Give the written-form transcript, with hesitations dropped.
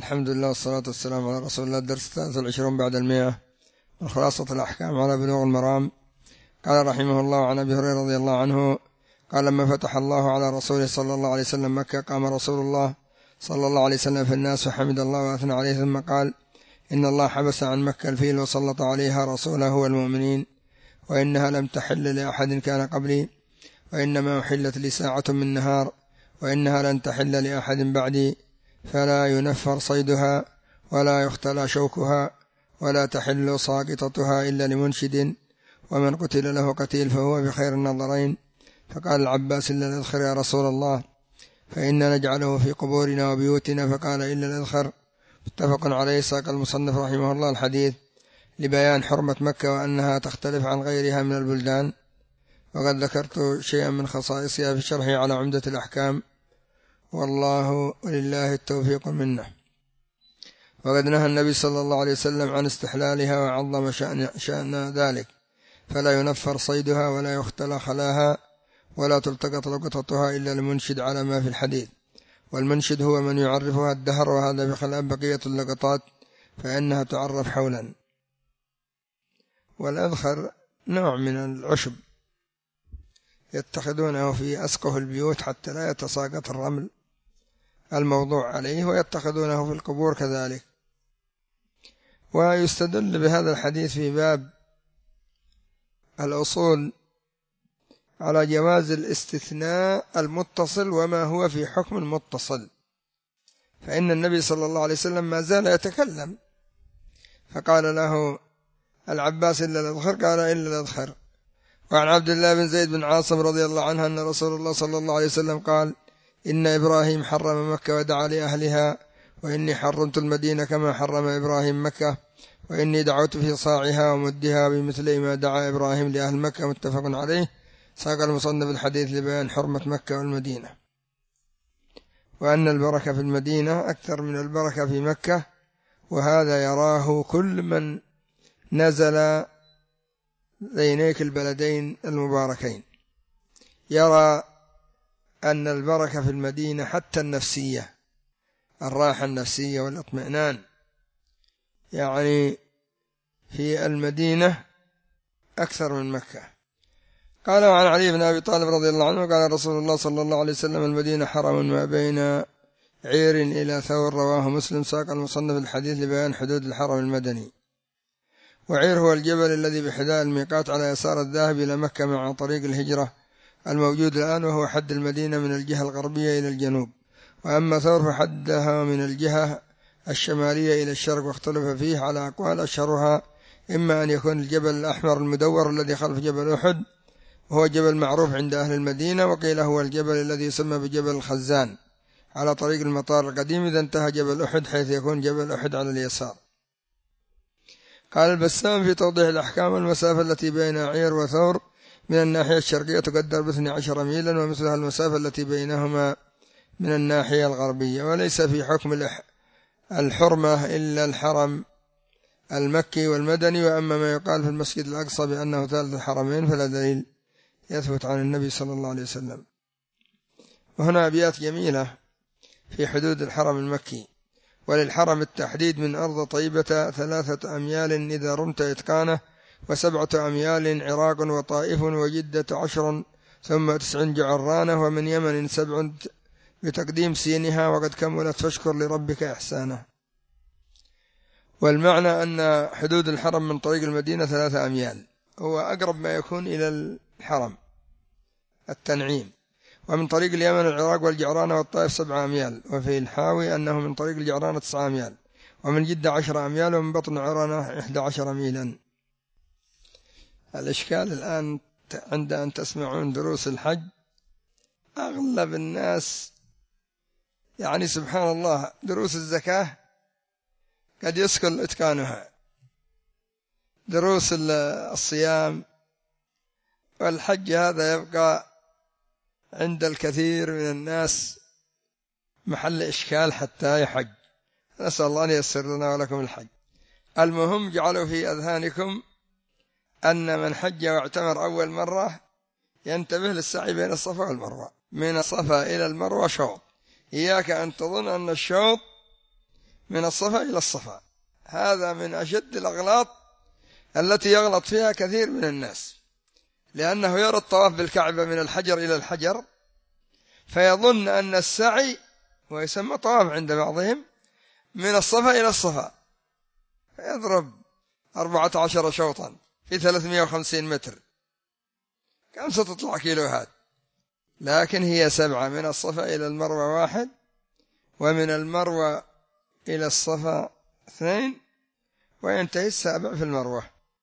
الحمد لله والصلاة والسلام على رسول الله. الدرس 23 بعد 100 من خلاصة الأحكام على بلوغ المرام. قال رحمه الله عن أبي هريرة رضي الله عنه قال: لما فتح الله على رسوله صلى الله عليه وسلم مكة قام رسول الله صلى الله عليه وسلم في الناس وحمد الله وأثنى عليه، ثم قال: إن الله حبس عن مكة الفيل وسلط عليها رسوله والمؤمنين، وإنها لم تحل لأحد كان قبلي، وإنما أحلت لي ساعة من نهار، وإنها لن تحل لأحد بعدي، فلا ينفر صيدها ولا يختلى شوكها ولا تحل ساقطتها إلا لمنشد، ومن قتل له قتيل فهو بخير النظرين. فقال العباس: إلا الإذخر يا رسول الله، فإنا نجعله في قبورنا وبيوتنا. فقال: إلا الإذخر. متفق عليه. ساق المصنف رحمه الله الحديث لبيان حرمة مكة وأنها تختلف عن غيرها من البلدان، وقد ذكرت شيئا من خصائصها في شرحه على عمدة الأحكام، والله ولله التوفيق منه. وقد نهى النبي صلى الله عليه وسلم عن استحلالها وعظم شأن ذلك، فلا ينفر صيدها ولا يختلى خلاها ولا تلتقط لقطتها إلا المنشد على ما في الحديث. والمنشد هو من يعرفها الدهر، وهذا بخلاف بقية اللقطات فإنها تعرف حولا. والأذخر نوع من العشب يتخذونه في أسقف البيوت حتى لا يتساقط الرمل الموضوع عليه، ويتخذونه في القبور كذلك. ويستدل بهذا الحديث في باب الأصول على جواز الاستثناء المتصل وما هو في حكم المتصل، فإن النبي صلى الله عليه وسلم ما زال يتكلم، فقال له العباس: إلا الأذخر، قال: إلا الأذخر. وعن عبد الله بن زيد بن عاصم رضي الله عنه أن رسول الله صلى الله عليه وسلم قال: إن إبراهيم حرم مكة ودعا لأهلها، وإني حرمت المدينة كما حرم إبراهيم مكة، وإني دعوت في صاعها ومدها بمثل ما دعا إبراهيم لأهل مكة. متفق عليه. ساق المصنف الحديث لبيان حرمة مكة والمدينة، وأن البركة في المدينة أكثر من البركة في مكة، وهذا يراه كل من نزل بينيك البلدين المباركين، يرى أن البركة في المدينة حتى النفسية، الراحة النفسية والاطمئنان، يعني في المدينة أكثر من مكة. قال: وعن علي بن أبي طالب رضي الله عنه قال رسول الله صلى الله عليه وسلم: المدينة حرم ما بين عير إلى ثور. رواه مسلم. ساق المصنف الحديث لبيان حدود الحرم المدني. وعير هو الجبل الذي بحذاء الميقات على يسار الذاهب إلى مكة مع طريق الهجرة الموجود الآن، وهو حد المدينة من الجهة الغربية إلى الجنوب. وأما ثور فحدها من الجهة الشمالية إلى الشرق، واختلف فيه على أقوال، أشهرها إما أن يكون الجبل الأحمر المدور الذي خلف جبل أحد، وهو جبل معروف عند أهل المدينة، وقيل هو الجبل الذي يسمى بجبل الخزان على طريق المطار القديم إذا انتهى جبل أحد، حيث يكون جبل أحد على اليسار. قال البسام في توضيح الأحكام: المسافة التي بين عير وثور من الناحية الشرقية تقدر ب12 ميلا، ومثلها المسافة التي بينهما من الناحية الغربية. وليس في حكم الحرمة إلا الحرم المكي والمدني. وأما ما يقال في المسجد الأقصى بأنه ثالث الحرمين فلا دليل يثبت عن النبي صلى الله عليه وسلم. وهنا أبيات جميلة في حدود الحرم المكي: وللحرم التحديد من أرض طيبة 3 أميال إذا رمت إتقانه، و7 أميال عراق وطائف وجدة 10، ثم 9 جعرانه، ومن يمن 7 بتقديم سينها، وقد كملت فاشكر لربك إحسانه. والمعنى أن حدود الحرم من طريق المدينة 3 أميال، هو أقرب ما يكون إلى الحرم التنعيم، ومن طريق اليمن العراق والجعرانة والطائف 7 أميال، وفي الحاوي أنه من طريق الجعرانة 9 أميال، ومن جدة 10 أميال، ومن بطن عرانة 11 ميلا. الإشكال الآن عند أن تسمعون دروس الحج، أغلب الناس يعني سبحان الله دروس الزكاة قد يسكن إتقانها، دروس الصيام والحج هذا يبقى عند الكثير من الناس محل إشكال حتى يحج. نسأل الله أن ييسر لنا ولكم الحج. المهم جعلوا في أذهانكم أن من حج واعتمر أول مرة ينتبه للسعي بين الصفا والمروة، من الصفا إلى المروة شوط. إياك أن تظن أن الشوط من الصفا إلى الصفا. هذا من أشد الأغلاط التي يغلط فيها كثير من الناس، لأنه يرى الطواف بالكعبة من الحجر إلى الحجر فيظن أن السعي، ويسمى طواف عند بعضهم، من الصفا إلى الصفا، فيضرب 14 شوطا في 350 متر. كم ستطلع كيلوهات؟ لكن هي 7، من الصفا إلى المروة 1، ومن المروة إلى الصفا 2، وينتهي 7 في المروة.